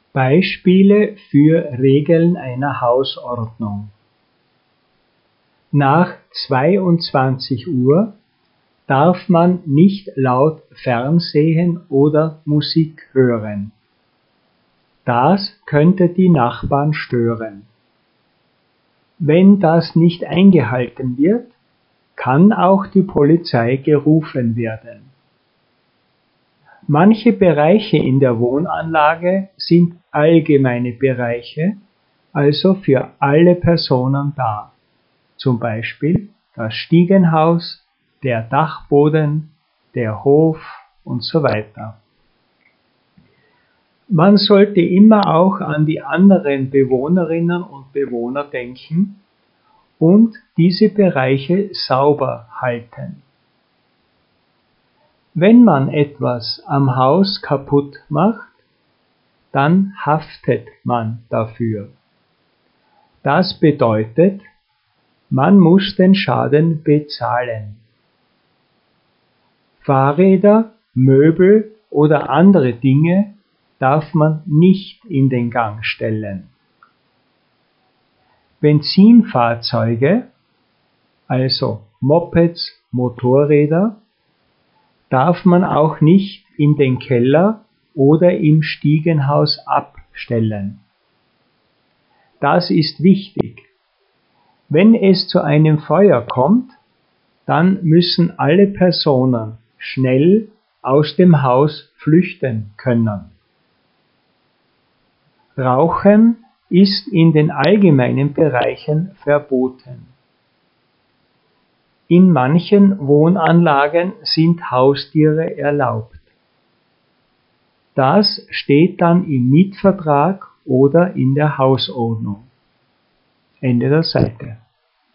Beispiele für Regeln einer Hausordnung: Nach 22 Uhr darf man nicht laut Fernsehen oder Musik hören. Das könnte die Nachbarn stören. Wenn das nicht eingehalten wird, kann auch die Polizei gerufen werden. Manche Bereiche in der Wohnanlage sind allgemeine Bereiche, also für alle Personen da, zum Beispiel das Stiegenhaus, der Dachboden, der Hof und so weiter. Man sollte immer auch an die anderen Bewohnerinnen und Bewohner denken und diese Bereiche sauber halten. Wenn man etwas am Haus kaputt macht, dann haftet man dafür. Das bedeutet, man muss den Schaden bezahlen. Fahrräder, Möbel oder andere Dinge darf man nicht in den Gang stellen. Benzinfahrzeuge, also Mopeds, Motorräder, darf man auch nicht in den Keller oder im Stiegenhaus abstellen. Das ist wichtig. Wenn es zu einem Feuer kommt, dann müssen alle Personen schnell aus dem Haus flüchten können. Rauchen ist in den allgemeinen Bereichen verboten. In manchen Wohnanlagen sind Haustiere erlaubt. Das steht dann im Mietvertrag oder in der Hausordnung. Ende der Seite.